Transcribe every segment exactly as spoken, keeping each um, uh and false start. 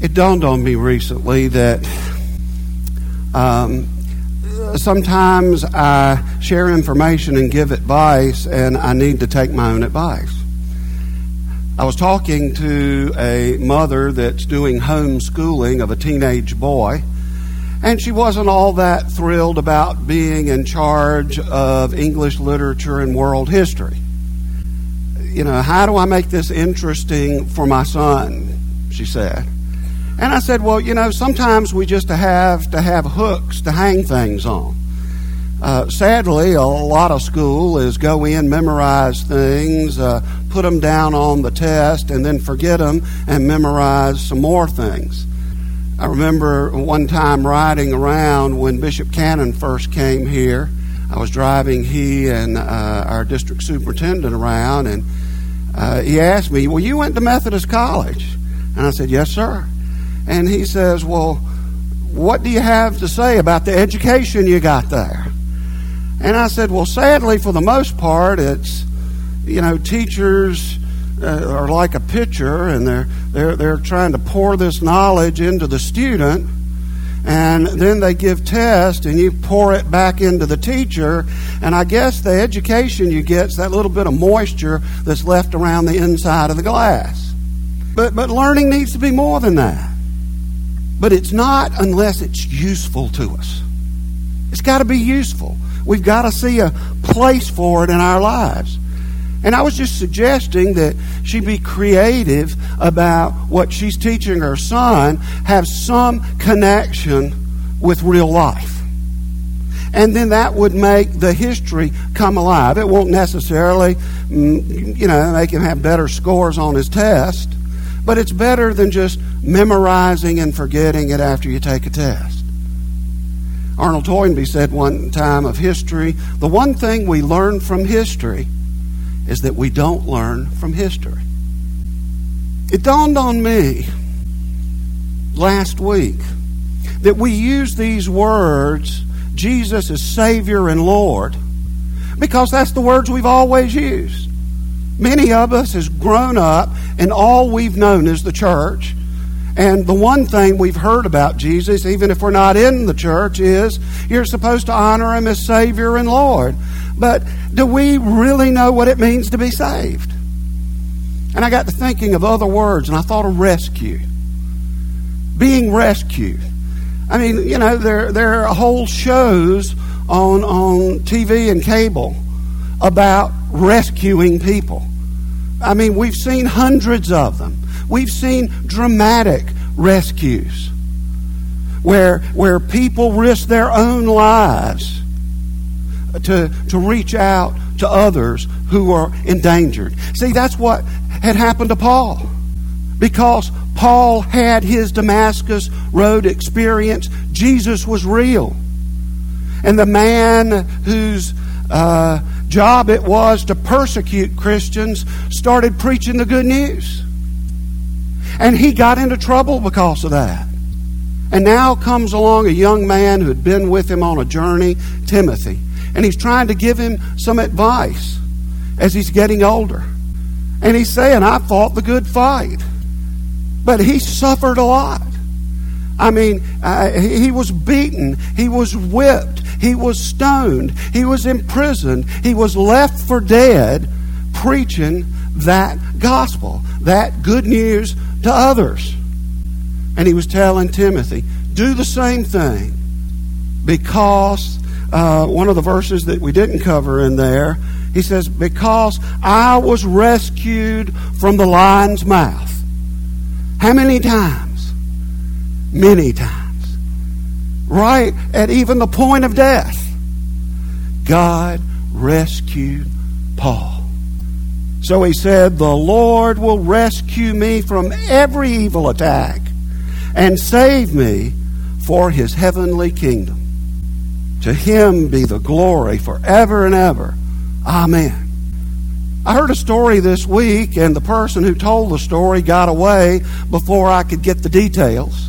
It dawned on me recently that um, sometimes I share information and give advice, and I need to take my own advice. I was talking to a mother that's doing homeschooling of a teenage boy, and she wasn't all that thrilled about being in charge of English literature and world history. You know, how do I make this interesting for my son, she said. And I said, well, you know, sometimes we just have to have hooks to hang things on. Uh, sadly, a lot of school is go in, memorize things, uh, put them down on the test, and then forget them and memorize some more things. I remember one time riding around when Bishop Cannon first came here. I was driving he and uh, our district superintendent around, and uh, he asked me, well, you went to Methodist College? And I said, yes, sir. And he says, well, what do you have to say about the education you got there? And I said, well, sadly, for the most part, it's, you know, teachers uh, are like a pitcher, and they're, they're, they're trying to pour this knowledge into the student, and then they give tests, and you pour it back into the teacher, and I guess the education you get is that little bit of moisture that's left around the inside of the glass. But, but learning needs to be more than that. But it's not unless it's useful to us. It's got to be useful. We've got to see a place for it in our lives. And I was just suggesting that she be creative about what she's teaching her son, have some connection with real life. And then that would make the history come alive. It won't necessarily, you know, make him have better scores on his test, but it's better than just memorizing and forgetting it after you take a test. Arnold Toynbee said one time of history, the one thing we learn from history is that we don't learn from history. It dawned on me last week that we use these words, Jesus is Savior and Lord, because that's the words we've always used. Many of us has grown up and all we've known is the church. And the one thing we've heard about Jesus, even if we're not in the church, is you're supposed to honor Him as Savior and Lord. But do we really know what it means to be saved? And I got to thinking of other words, and I thought of rescue. Being rescued. I mean, you know, there, there are whole shows on, on T V and cable about rescuing people. I mean, we've seen hundreds of them. We've seen dramatic rescues where where people risk their own lives to, to reach out to others who are endangered. See, that's what had happened to Paul. Because Paul had his Damascus Road experience, Jesus was real. And the man whose uh, job it was to persecute Christians started preaching the good news. And he got into trouble because of that. And now comes along a young man who had been with him on a journey, Timothy. And he's trying to give him some advice as he's getting older. And he's saying, I fought the good fight. But he suffered a lot. I mean, uh, he was beaten. He was whipped. He was stoned. He was imprisoned. He was left for dead preaching that gospel, that good news to others. And he was telling Timothy, do the same thing, because uh, one of the verses that we didn't cover in there, he says, because I was rescued from the lion's mouth. How many times? Many times. Right at even the point of death, God rescued Paul. So he said, the Lord will rescue me from every evil attack and save me for His heavenly kingdom. To Him be the glory forever and ever. Amen. I heard a story this week, and the person who told the story got away before I could get the details.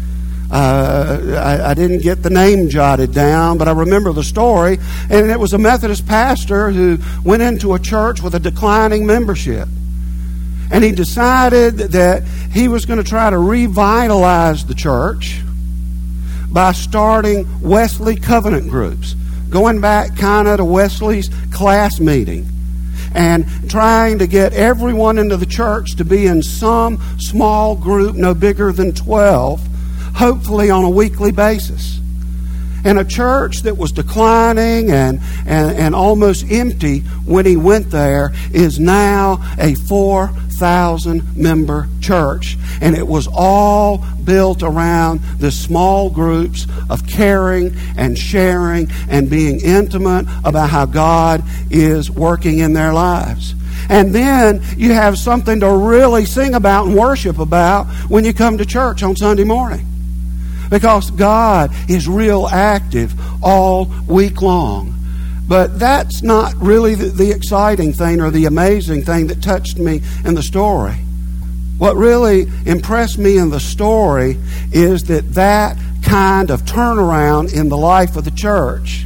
Uh, I, I didn't get the name jotted down, but I remember the story. And it was a Methodist pastor who went into a church with a declining membership. And he decided that he was going to try to revitalize the church by starting Wesley covenant groups, going back kind of to Wesley's class meeting and trying to get everyone into the church to be in some small group no bigger than twelve, hopefully on a weekly basis. And a church that was declining and, and, and almost empty when he went there is now a four thousand member church. And it was all built around the small groups of caring and sharing and being intimate about how God is working in their lives. And then you have something to really sing about and worship about when you come to church on Sunday morning. Because God is real active all week long. But that's not really the, the exciting thing or the amazing thing that touched me in the story. What really impressed me in the story is that that kind of turnaround in the life of the church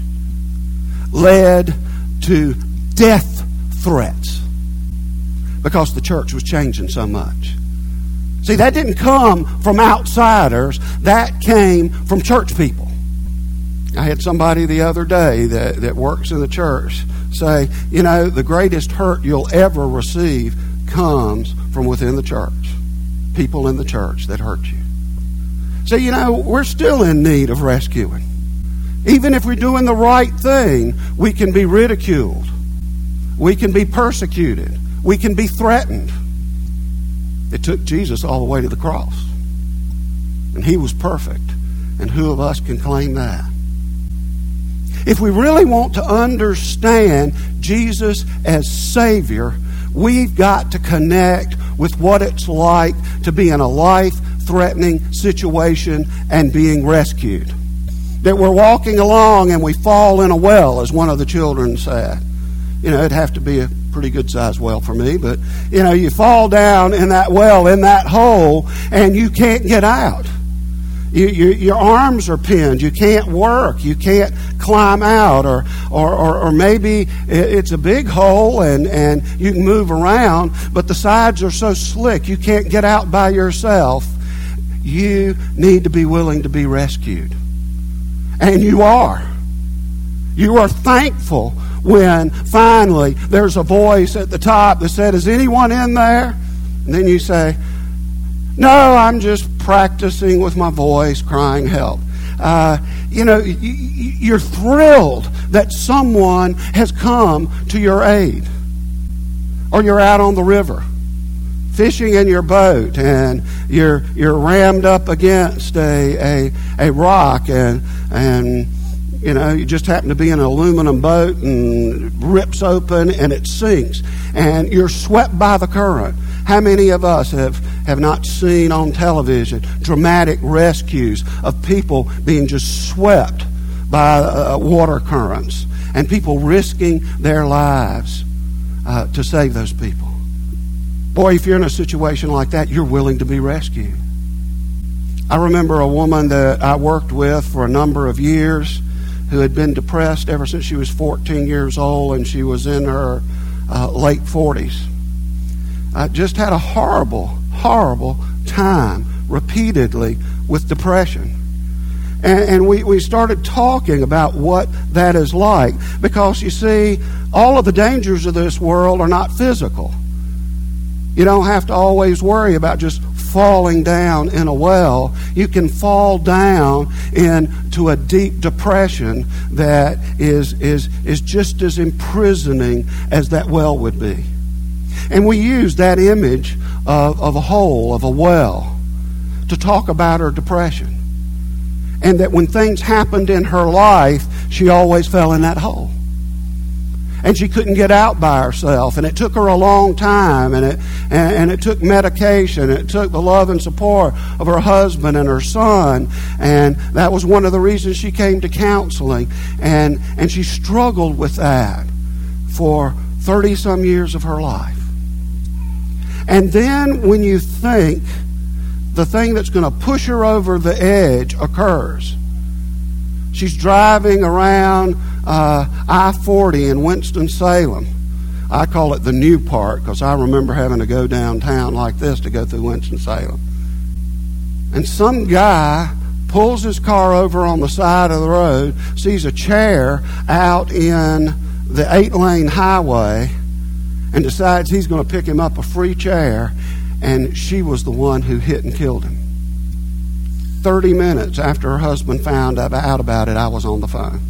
led to death threats because the church was changing so much. See, that didn't come from outsiders. That came from church people. I had somebody the other day that, that works in the church say, you know, the greatest hurt you'll ever receive comes from within the church. People in the church that hurt you. So, you know, we're still in need of rescuing. Even if we're doing the right thing, we can be ridiculed. We can be persecuted. We can be threatened. It took Jesus all the way to the cross. And he was perfect. And who of us can claim that? If we really want to understand Jesus as Savior, we've got to connect with what it's like to be in a life-threatening situation and being rescued. That we're walking along and we fall in a well, as one of the children said. You know, it'd have to be a pretty good-sized well for me, but, you know, you fall down in that well, in that hole, and you can't get out. You, you, your arms are pinned. You can't work. You can't climb out. Or, or, or, or maybe it's a big hole and, and you can move around, but the sides are so slick you can't get out by yourself. You need to be willing to be rescued. And you are. You are thankful when finally there's a voice at the top that said, is anyone in there? And then you say, no, I'm just practicing with my voice, crying help. Uh, you know, you're thrilled that someone has come to your aid. Or you're out on the river, fishing in your boat, and you're you're rammed up against a a, a rock, and and you know you just happen to be in an aluminum boat, and it rips open and it sinks, and you're swept by the current. How many of us have, have not seen on television dramatic rescues of people being just swept by uh, water currents and people risking their lives uh, to save those people? Boy, if you're in a situation like that, you're willing to be rescued. I remember a woman that I worked with for a number of years who had been depressed ever since she was fourteen years old, and she was in her uh, late forties. I just had a horrible, horrible time repeatedly with depression. And, and we, we started talking about what that is like. Because, you see, all of the dangers of this world are not physical. You don't have to always worry about just falling down in a well. You can fall down into a deep depression that is, is, is just as imprisoning as that well would be. And we use that image of, of a hole, of a well, to talk about her depression. And that when things happened in her life, she always fell in that hole. And she couldn't get out by herself. And it took her a long time. And it, and, and it took medication. It took the love and support of her husband and her son. And that was one of the reasons she came to counseling. And, and she struggled with that for thirty-some years of her life. And then when you think the thing that's going to push her over the edge occurs, she's driving around uh, I forty in Winston-Salem I call it the new part because I remember having to go downtown like this to go through Winston-Salem. And some guy pulls his car over on the side of the road, sees a chair out in the eight-lane highway, and decides he's going to pick him up a free chair, and she was the one who hit and killed him. Thirty minutes after her husband found out about it, I was on the phone.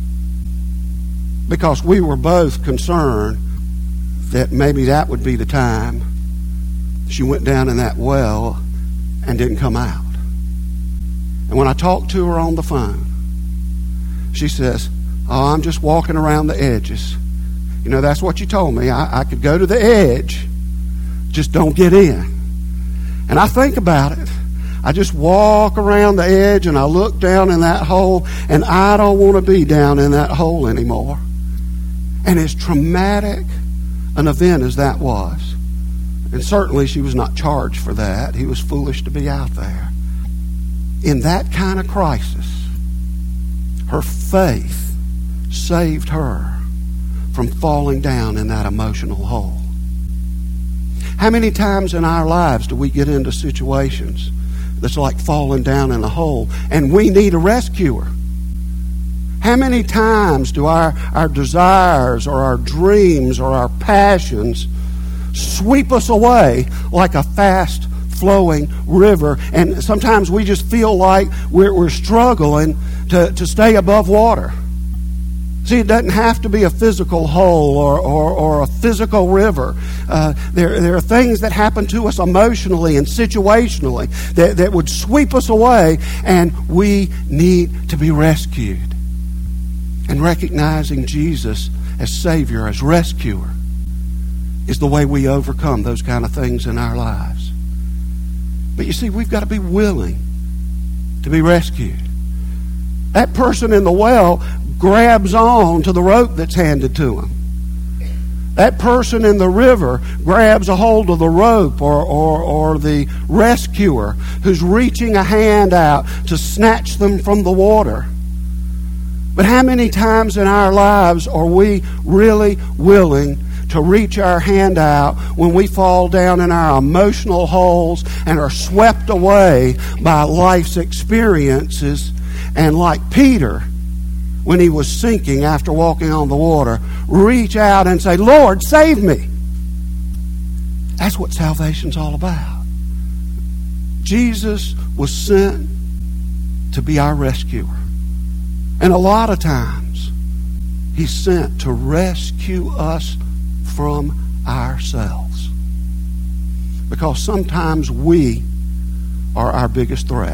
Because we were both concerned that maybe that would be the time she went down in that well and didn't come out. And when I talked to her on the phone, she says, "Oh, I'm just walking around the edges. You know, that's what you told me. I, I could go to the edge, just don't get in." And I think about it. I just walk around the edge and I look down in that hole, and I don't want to be down in that hole anymore. And as traumatic an event as that was, and certainly she was not charged for that. He was foolish to be out there. In that kind of crisis, her faith saved her from falling down in that emotional hole. How many times in our lives do we get into situations that's like falling down in a hole and we need a rescuer? How many times do our, our desires or our dreams or our passions sweep us away like a fast flowing river, and sometimes we just feel like we're, we're struggling to, to stay above water? See, it doesn't have to be a physical hole or, or, or a physical river. Uh, there, there are things that happen to us emotionally and situationally that, that would sweep us away, and we need to be rescued. And recognizing Jesus as Savior, as rescuer, is the way we overcome those kind of things in our lives. But you see, we've got to be willing to be rescued. That person in the well grabs on to the rope that's handed to him. That person in the river grabs a hold of the rope or, or, or the rescuer who's reaching a hand out to snatch them from the water. But how many times in our lives are we really willing to reach our hand out when we fall down in our emotional holes and are swept away by life's experiences, and like Peter, when he was sinking after walking on the water, reach out and say, "Lord, save me"? That's what salvation's all about. Jesus was sent to be our rescuer. And a lot of times, He's sent to rescue us from ourselves. Because sometimes we are our biggest threat.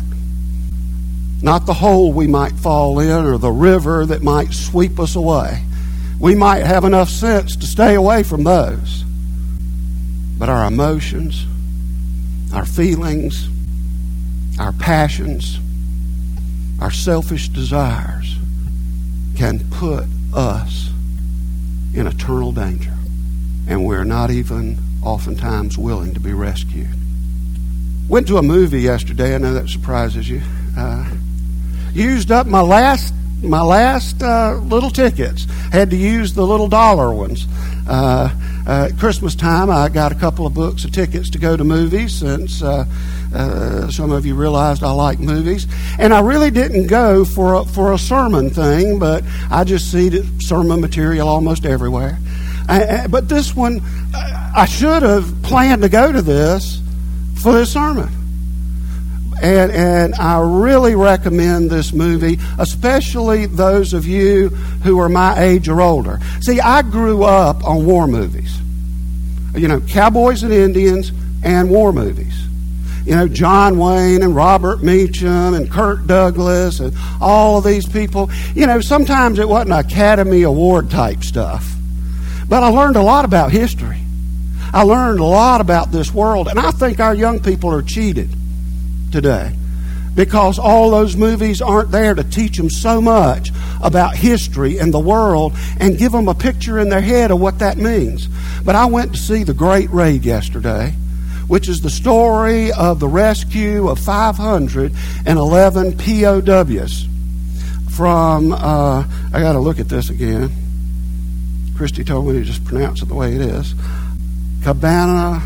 Not the hole we might fall in or the river that might sweep us away. We might have enough sense to stay away from those. But our emotions, our feelings, our passions, our selfish desires can put us in eternal danger. And we're not even oftentimes willing to be rescued. Went to a movie yesterday. I know that surprises you. Uh, used up my last my last uh, little tickets. Had to use the little dollar ones. Uh, uh, at Christmas time, I got a couple of books of tickets to go to movies, since uh, uh, some of you realized I like movies. And I really didn't go for a, for a sermon thing, but I just see the sermon material almost everywhere. I, I, but this one, I should have planned to go to this for this sermon. And, and I really recommend this movie, especially those of you who are my age or older. See, I grew up on war movies. You know, cowboys and Indians and war movies. You know, John Wayne and Robert Meacham and Kirk Douglas and all of these people. You know, sometimes it wasn't Academy Award type stuff. But I learned a lot about history. I learned a lot about this world. And I think our young people are cheated today, because all those movies aren't there to teach them so much about history and the world and give them a picture in their head of what that means. But I went to see The Great Raid yesterday, which is the story of the rescue of five hundred eleven P O Ws from, uh, I got to look at this again, Christy told me to just pronounce it the way it is. Cabana,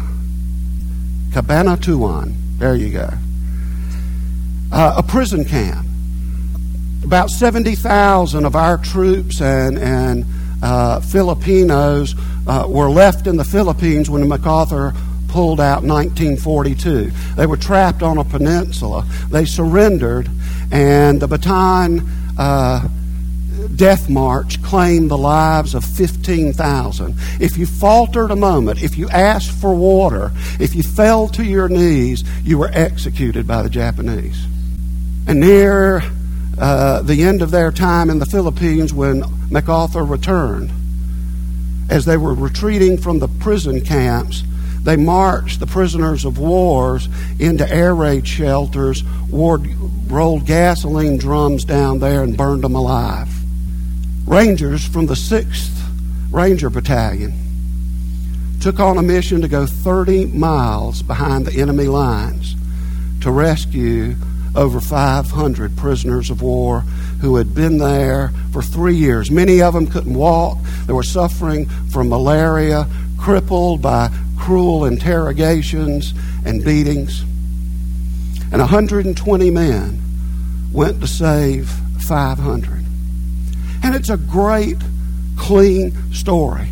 Cabanatuan. There you go. Uh, a prison camp. About seventy thousand of our troops and, and uh, Filipinos uh, were left in the Philippines when MacArthur pulled out in nineteen forty-two. They were trapped on a peninsula. They surrendered, and the Bataan uh, death march claimed the lives of fifteen thousand. If you faltered a moment, if you asked for water, if you fell to your knees, you were executed by the Japanese. And near uh, the end of their time in the Philippines, when MacArthur returned, as they were retreating from the prison camps, they marched the prisoners of wars into air raid shelters, ward, rolled gasoline drums down there, and burned them alive. Rangers from the sixth Ranger Battalion took on a mission to go thirty miles behind the enemy lines to rescue over five hundred prisoners of war who had been there for three years. Many of them couldn't walk. They were suffering from malaria, crippled by cruel interrogations and beatings. And one hundred twenty men went to save five hundred. And it's a great, clean story.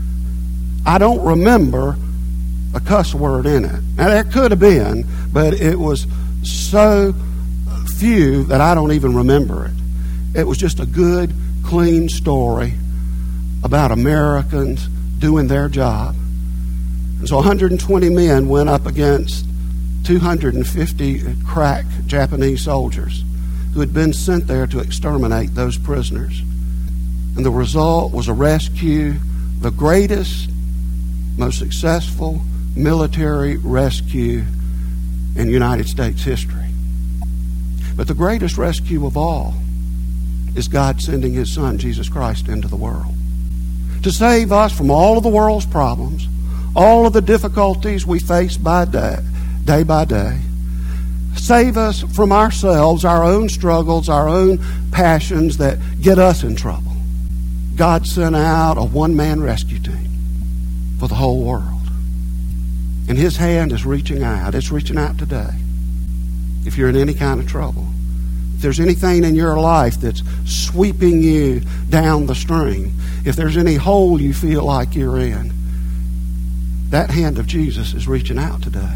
I don't remember a cuss word in it. Now, there could have been, but it was so few that I don't even remember it. It was just a good, clean story about Americans doing their job. And so one hundred twenty men went up against two hundred fifty crack Japanese soldiers who had been sent there to exterminate those prisoners. And the result was a rescue, the greatest, most successful military rescue in United States history. But the greatest rescue of all is God sending His Son, Jesus Christ, into the world to save us from all of the world's problems, all of the difficulties we face by day, day by day. Save us from ourselves, our own struggles, our own passions that get us in trouble. God sent out a one-man rescue team for the whole world. And His hand is reaching out. It's reaching out today. If you're in any kind of trouble, if there's anything in your life that's sweeping you down the stream, if there's any hole you feel like you're in, that hand of Jesus is reaching out today.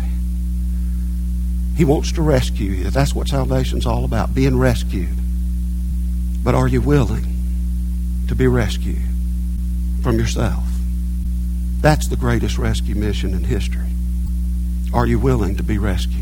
He wants to rescue you. That's what salvation's all about, being rescued. But are you willing to be rescued from yourself? That's the greatest rescue mission in history. Are you willing to be rescued?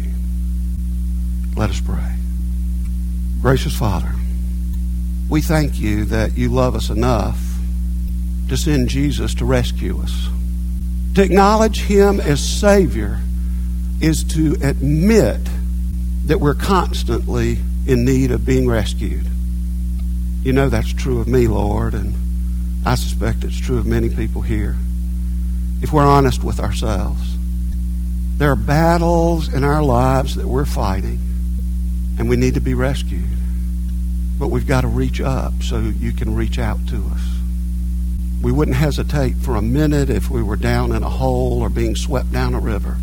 Let us pray. Gracious Father, we thank You that You love us enough to send Jesus to rescue us. To acknowledge Him as Savior is to admit that we're constantly in need of being rescued. You know that's true of me, Lord, and I suspect it's true of many people here. If we're honest with ourselves, there are battles in our lives that we're fighting, and we need to be rescued. But we've got to reach up so You can reach out to us. We wouldn't hesitate for a minute if we were down in a hole or being swept down a river.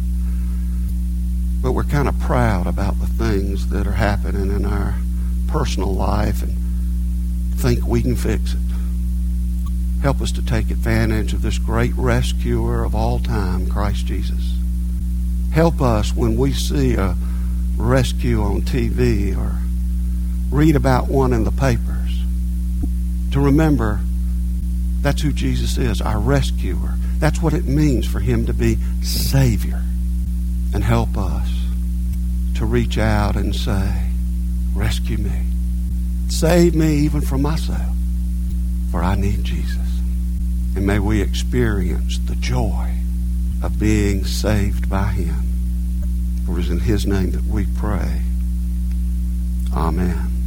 But we're kind of proud about the things that are happening in our personal life and think we can fix it. Help us to take advantage of this great rescuer of all time, Christ Jesus. Help us when we see a rescue on T V or read about one in the papers to remember that's who Jesus is, our rescuer. That's what it means for Him to be Savior. And help us to reach out and say, rescue me. Save me even from myself, for I need Jesus. And may we experience the joy of being saved by Him. For it is in His name that we pray. Amen.